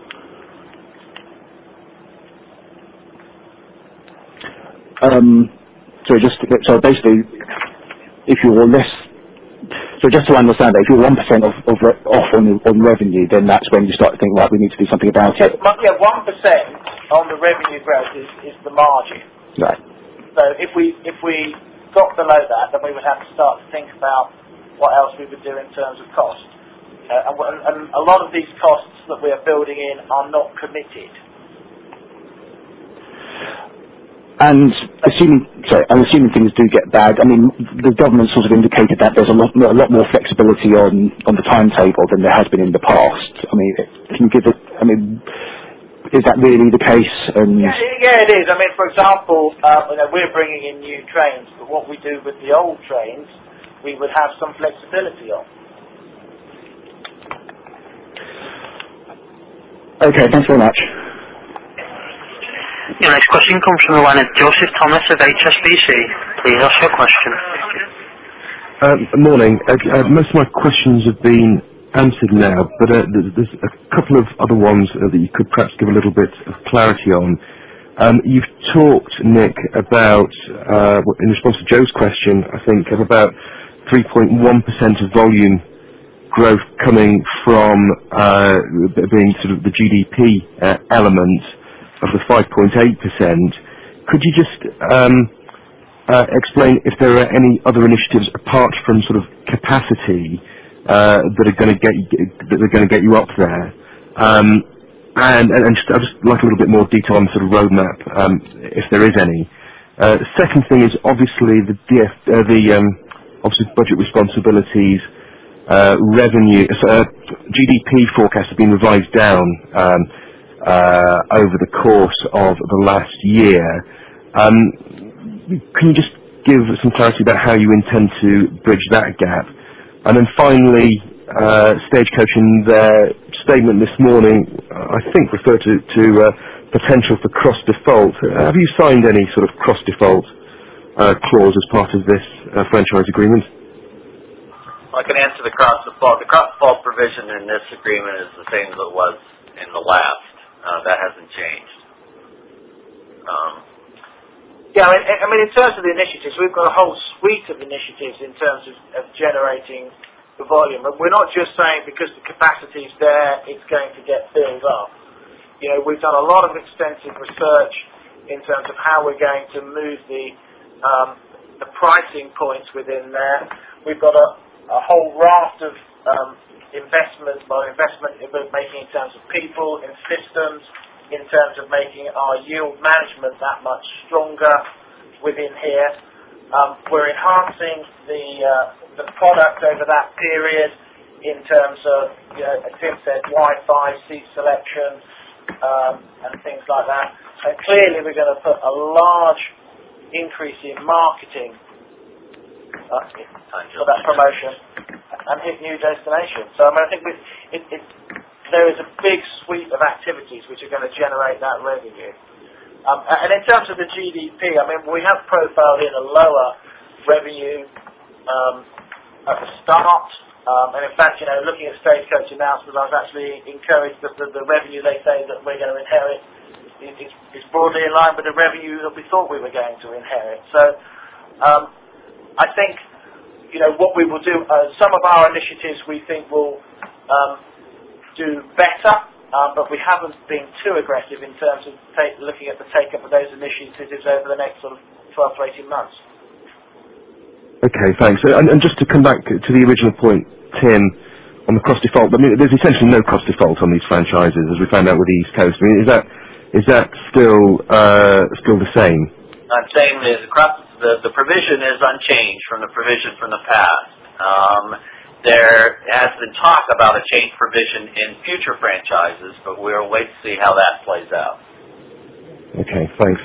Um, so just so basically, if you're less, so just to understand that, if you're one percent off, of, off on on revenue, then that's when you start to think, right, we need to do something about it. Yeah, one percent on the revenue growth is, is the margin. Right. So if we if we got below that, then we would have to start to think about what else we would do in terms of cost. Uh, and, and a lot of these costs that we are building in are not committed. And assuming, sorry, I'm assuming things do get bad. I mean, the government sort of indicated that there's a lot, a lot more flexibility on, on the timetable than there has been in the past. I mean, can you give it? I mean, is that really the case? And yeah, yeah, it is. I mean, for example, uh, you know, we're bringing in new trains, but what we do with the old trains, we would have some flexibility on. Okay, thanks very much. Your next question comes from the line of Joseph Thomas of H S B C. Please ask your question. Um, morning. Uh, uh, most of my questions have been answered now, but uh, there's a couple of other ones uh, that you could perhaps give a little bit of clarity on. Um, you've talked, Nick, about, uh, in response to Joe's question, I think, of about three point one percent of volume growth coming from uh, being sort of the G D P uh, element of the five point eight percent. Could you just um, uh, explain if there are any other initiatives apart from sort of capacity uh, that are going to get that are going to get you up there? Um, and and, and just, I'd just like a little bit more detail on the sort of roadmap, um, if there is any. Uh, the second thing is obviously the D F, uh, the um, obviously budget responsibilities. Uh, revenue, uh, G D P forecasts have been revised down um, uh, over the course of the last year. Um, can you just give some clarity about how you intend to bridge that gap? And then finally, uh, Stagecoach in their statement this morning, I think referred to, to uh, potential for cross-default. Uh, have you signed any sort of cross-default uh, clause as part of this uh, franchise agreement? I can answer the cross-default. The cross-default provision in this agreement is the same as it was in the last. Uh, that hasn't changed. Um, yeah, I mean, I mean, in terms of the initiatives, we've got a whole suite of initiatives in terms of, of generating the volume. And we're not just saying because the capacity's there, it's going to get filled up. You know, we've done a lot of extensive research in terms of how we're going to move the um, the pricing points within there. We've got a a whole raft of um, investment, well, investment we're making in terms of people, in systems, in terms of making our yield management that much stronger within here. Um, we're enhancing the uh, the product over that period in terms of, you know, as Tim said, Wi-Fi, seat selection, um, and things like that. And clearly we're going to put a large increase in marketing Uh, for that promotion and hit new destinations. So I mean, I think we, it, it, there is a big suite of activities which are going to generate that revenue. Um, and in terms of the G D P, I mean, we have profiled in a lower revenue um, at the start. Um, and in fact, you know, looking at Stagecoach announcements, I was actually encouraged that the, the revenue they say that we're going to inherit is, is, is broadly in line with the revenue that we thought we were going to inherit. So. Um, I think, you know, what we will do, uh, some of our initiatives we think will um, do better, um, but we haven't been too aggressive in terms of take, looking at the take-up of those initiatives over the next sort of twelve to eighteen months. Okay, thanks. And, and just to come back to the original point, Tim, on the cross-default, I mean, there's essentially no cross-default on these franchises, as we found out with the East Coast. I mean, is that is that still uh, still the same? I'm saying the cross. The, the provision is unchanged from the provision from the past. Um, there has been talk about a change provision in future franchises, but we'll wait to see how that plays out. Okay, thanks.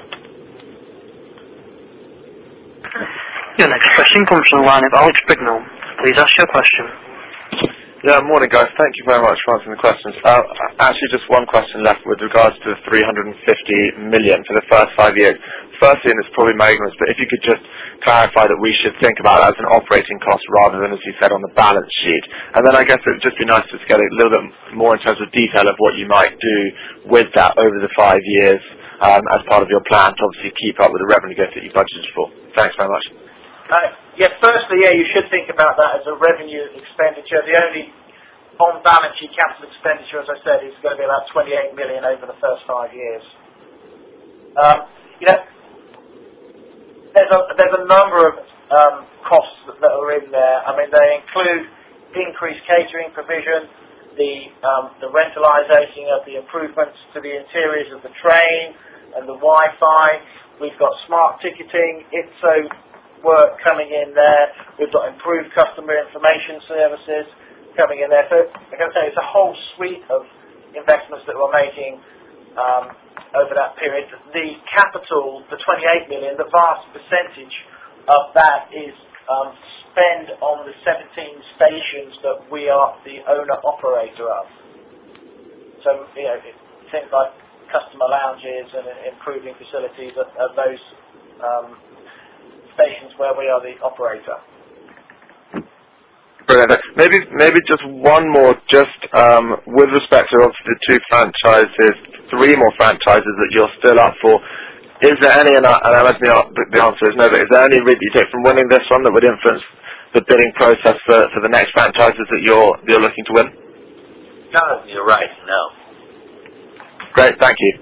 Your next question comes from the line of Alex Brignall. Please ask your question. Yeah, morning guys. Thank you very much for answering the questions. Uh, actually, just one question left with regards to the three hundred fifty million for the first five years. Firstly, and it's probably my ignorance, but if you could just clarify that we should think about it as an operating cost rather than, as you said, on the balance sheet. And then I guess it would just be nice to get a little bit more in terms of detail of what you might do with that over the five years um, as part of your plan to obviously keep up with the revenue growth that you budgeted for. Thanks very much. Uh, yeah, firstly, yeah, you should think about that as a revenue expenditure. The only on-balance sheet capital expenditure, as I said, is going to be about twenty-eight million over the first five years. Um, you know, there's a, there's a number of um, costs that, that are in there. I mean, they include increased catering provision, the um, the rentalisation of the improvements to the interiors of the train and the Wi-Fi. We've got smart ticketing, I T S O work coming in there. We've got improved customer information services coming in there. So, like I say, it's a whole suite of investments that we're making um, over that period. The capital, the twenty-eight million, the vast percentage of that is um, spend on the seventeen stations that we are the owner-operator of. So, you know, things like customer lounges and improving facilities at, at those um, stations where we are the operator. Brilliant. Maybe, maybe just one more, just um, with respect to obviously the two franchises, three more franchises that you're still up for. Is there any, and I, and I imagine the, the answer is no, but is there any route you take from winning this one that would influence the bidding process for, for the next franchises that you're you're looking to win? No, you're right. No. Great, thank you.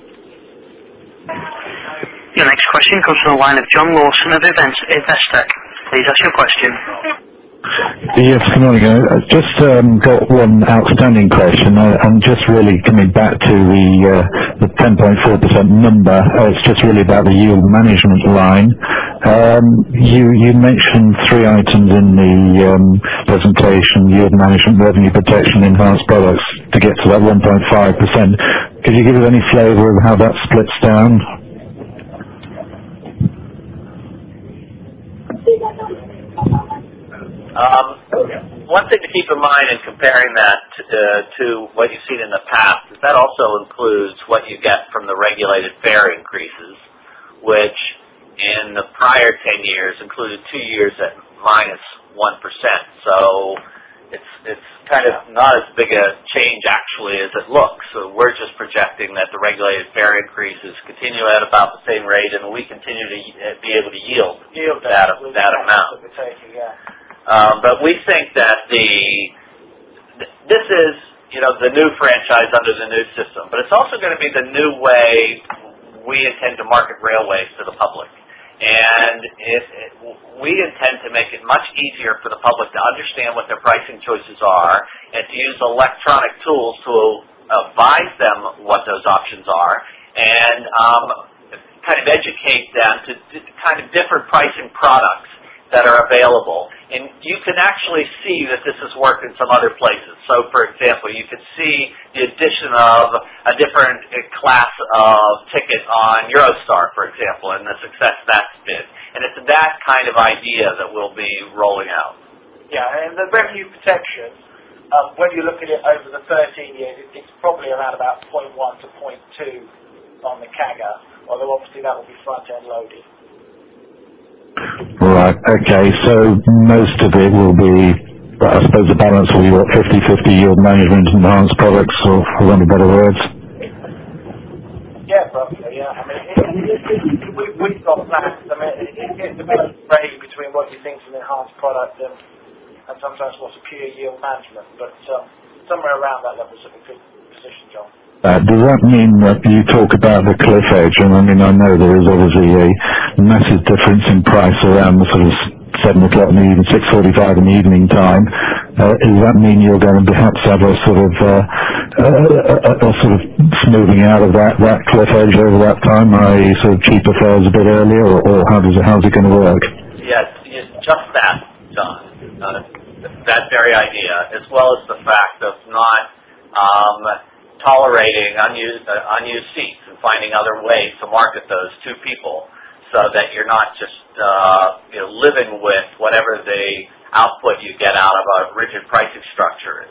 Your next question comes from the line of John Lawson of Events Investec. Please ask your question. Yes, good morning. I just um, got one outstanding question. I, I'm just really coming back to the uh, the ten point four percent number. Uh, it's just really about the yield management line. Um, you you mentioned three items in the um, presentation: yield management, revenue protection, enhanced products, to get to that one point five percent. Could you give us any flavour of how that splits down? Um, one thing to keep in mind in comparing that to, uh, to what you've seen in the past is that also includes what you get from the regulated fare increases, which in the prior ten years included two years at minus one percent. So it's it's kind of not as big a change actually as it looks. So we're just projecting that the regulated fare increases continue at about the same rate, and we continue to be able to yield, yield that that, that amount. That we're taking, yeah. Um, but we think that the this is, you know, the new franchise under the new system. But it's also going to be the new way we intend to market railways to the public. And it, it, we intend to make it much easier for the public to understand what their pricing choices are and to use electronic tools to advise them what those options are and um, kind of educate them to d- kind of different pricing products that are available. And you can actually see that this has worked in some other places. So, for example, you could see the addition of a different class of ticket on Eurostar, for example, and the success that's been. And it's that kind of idea that we'll be rolling out. Yeah, and the revenue protection, um, when you look at it over the thirteen years, it's probably around about zero point one to zero point two on the C A G R, although obviously that will be front-end loaded. Right, okay, so most of it will be, I suppose the balance will be what, fifty-fifty yield management, enhanced products, or for want of better words? Yeah, probably, yeah. I mean, it, it, it, we, we've got plans. I mean, it, it, it's a bit grey between what you think is an enhanced product and, and sometimes what's a pure yield management, but um, somewhere around that level is a good position, John. Uh, does that mean that you talk about the cliff edge, and I mean I know there is obviously a massive difference in price around the sort of seven o'clock in the evening, six forty-five in the evening time. Uh, does that mean you're going to perhaps have a sort of uh, a, a, a sort of smoothing out of that, that cliff edge over that time, that is sort of cheaper fares a bit earlier, or, or how does it, how's it going to work? Yes, just that, John. Uh, that very idea, as well as the fact of not um, tolerating unused, uh, unused seats and finding other ways to market those to people so that you're not just uh, you know, living with whatever the output you get out of a rigid pricing structure is.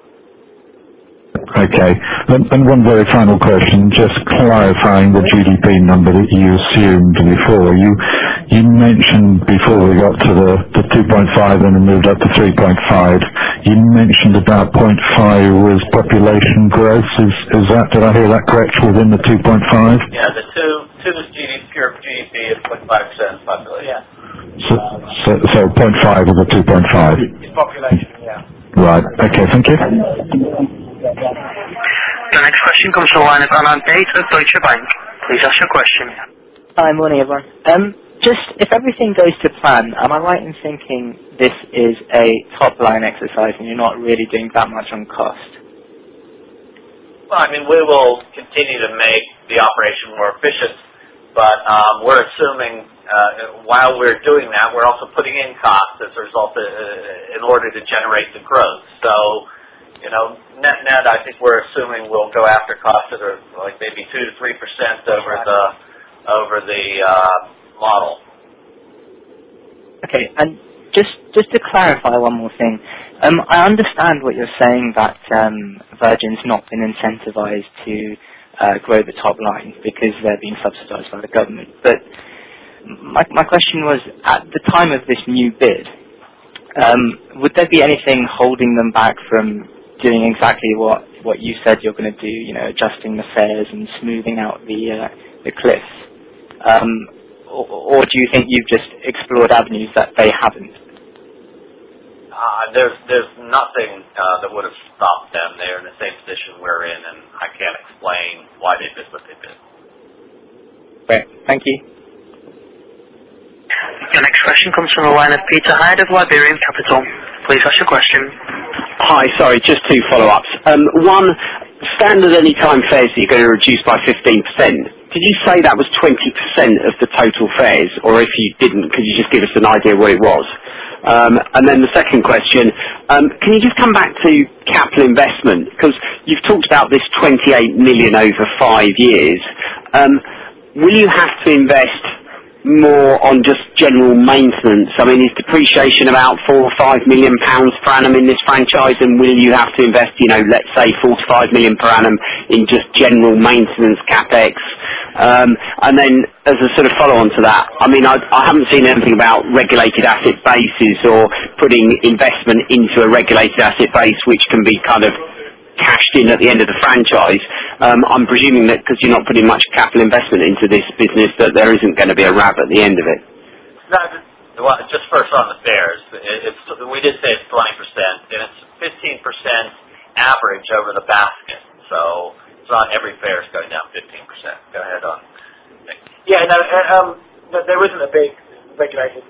Okay. And, and one very final question, just clarifying the G D P number that you assumed before. You you mentioned before we got to the, the two point five and then moved up to three point five, you mentioned about zero point five was population growth. Is, is that, did I hear that correct, within the two point five? Yeah, the two, two is G D P, pure G D P is zero point five percent population. Yeah. So, so, so zero point five of the two point five? It's population, yeah. Right. Okay, thank you. The next question comes from the line of Anand Date of Deutsche Bank. Please ask your question. Hi, morning everyone. Um, just, if everything goes to plan, am I right in thinking this is a top-line exercise and you're not really doing that much on cost? Well, I mean, we will continue to make the operation more efficient, but um, we're assuming uh, while we're doing that, we're also putting in costs as a result of, uh, in order to generate the growth. So, you know, net net, I think we're assuming we'll go after costs that are like maybe two to three percent over the over the uh, model. Okay, and just just to clarify one more thing, um, I understand what you're saying that um, Virgin's not been incentivized to uh, grow the top line because they're being subsidized by the government. But my my question was, at the time of this new bid, um, would there be anything holding them back from doing exactly what, what you said you're going to do? You know, adjusting the fares and smoothing out the uh, the cliffs. Um, or, or do you think you've just explored avenues that they haven't? Uh, there's there's nothing uh, that would have stopped them. They're in the same position we're in, and I can't explain why they did what they did. Great, thank you. Your next question comes from the line of Peter Hyde of Liberian Capital. Please ask your question. Hi, sorry, just two follow-ups. Um, one, standard anytime fares that you're going to reduce by fifteen percent. Did you say that was twenty percent of the total fares? Or if you didn't, could you just give us an idea what it was? Um, and then the second question, um, can you just come back to capital investment? Because you've talked about this twenty-eight million over five years. Um, will you have to invest more on just general maintenance? I mean, is depreciation about four or five million pounds per annum in this franchise, and will you have to invest, you know, let's say forty-five million per annum in just general maintenance capex? Um, and then, as a sort of follow-on to that, I mean, I, I haven't seen anything about regulated asset bases or putting investment into a regulated asset base which can be kind of cashed in at the end of the franchise. Um, I'm presuming that because you're not putting much capital investment into this business that there isn't going to be a R A B at the end of it. No, well, just first on the fares, it, it's, we did say it's twenty percent, and it's fifteen percent average over the basket. So it's not every fare is going down fifteen percent. Go ahead on. Yeah, no, um, there isn't a big regulated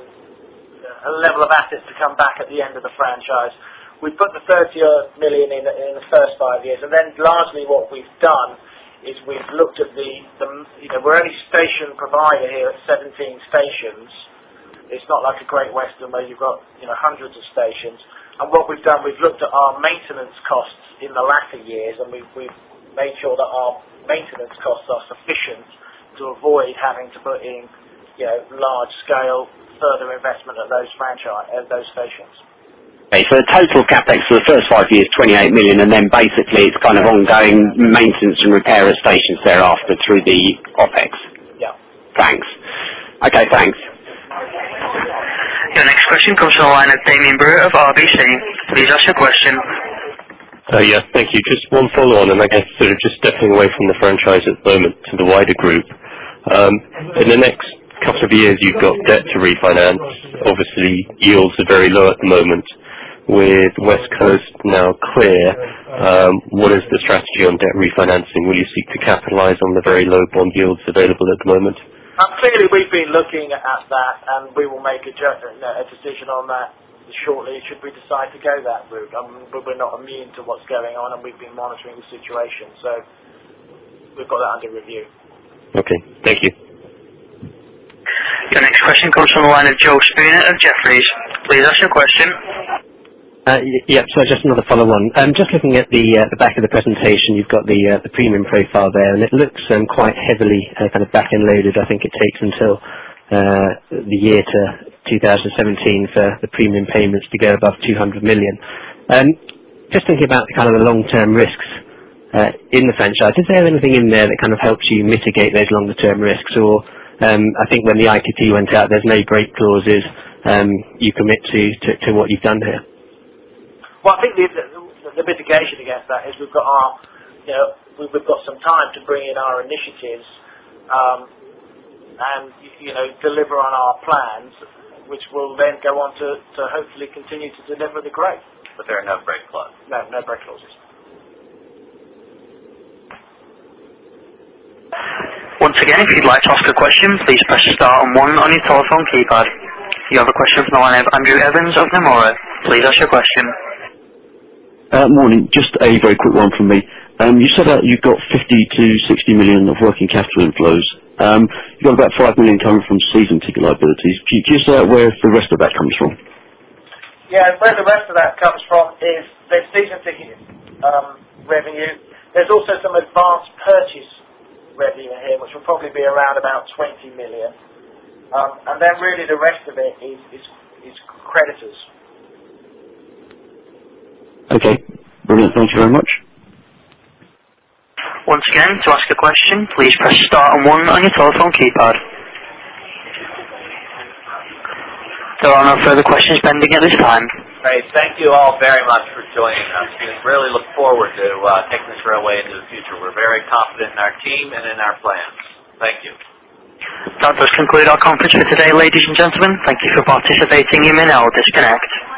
uh, a level of assets to come back at the end of the franchise. We put the thirty million in, in the first five years, and then largely what we've done is we've looked at the, the you know, we're only station provider here at seventeen stations. It's not like a Great Western where you've got, you know, hundreds of stations. And what we've done, we've looked at our maintenance costs in the latter years, and we've, we've made sure that our maintenance costs are sufficient to avoid having to put in, you know, large-scale further investment at those franchise at those stations. Okay, so the total capex for the first five years, twenty-eight million, and then basically it's kind of ongoing maintenance and repair at stations thereafter through the OPEX. Yeah. Thanks. Okay, thanks. Your next question comes from the line of Damien Brewer of R B C. Please ask your question. Uh, yeah, thank you. Just one follow-on, and I guess sort of just stepping away from the franchise at the moment to the wider group. Um, in the next couple of years, you've got debt to refinance. Obviously, yields are very low at the moment. With West Coast now clear, um, what is the strategy on debt refinancing? Will you seek to capitalise on the very low bond yields available at the moment? Um, clearly, we've been looking at that, and we will make a, ju- a decision on that shortly should we decide to go that route. Um, but we're not immune to what's going on, and we've been monitoring the situation, so we've got that under review. Okay, thank you. Your next question comes from the line of Joe Spooner of Jefferies. Please ask your question. Uh, y- yep, so just another follow-on. Um, just looking at the uh, the back of the presentation, you've got the uh, the premium profile there, and it looks um, quite heavily uh, kind of back-end loaded. I think it takes until uh, the year to two thousand seventeen for the premium payments to go above two hundred million. Um, just thinking about the kind of the long-term risks uh, in the franchise, is there anything in there that kind of helps you mitigate those longer-term risks? Or um, I think when the I T T went out, there's no break clauses. Um, you commit to, to, to what you've done here. Well, I think the, the, the mitigation against that is we've got our, you know, we've got some time to bring in our initiatives um, and, you know, deliver on our plans, which will then go on to, to hopefully continue to deliver the growth. But there are no break clauses. No, no break clauses. Once again, if you'd like to ask a question, please press star and one on your telephone keypad. You have a question from the line of Andrew Evans of Nomura. Please ask your question. Uh, morning. Just a very quick one from me. Um, you said that you've got fifty to sixty million of working capital inflows. Um, you've got about five million coming from season ticket liabilities. Do you, do you say where the rest of that comes from? Yeah, and where the rest of that comes from is there's season ticket um, revenue. There's also some advanced purchase revenue here, which will probably be around about twenty million. Um, and then really the rest of it is, is, is creditors. Okay, brilliant. Thank you very much. Once again, to ask a question, please press star and one on your telephone keypad. There are no further questions pending at this time. Great. Thank you all very much for joining us. We really look forward to uh, taking this railway into the future. We're very confident in our team and in our plans. Thank you. That does conclude our conference for today, ladies and gentlemen. Thank you for participating. You may now disconnect.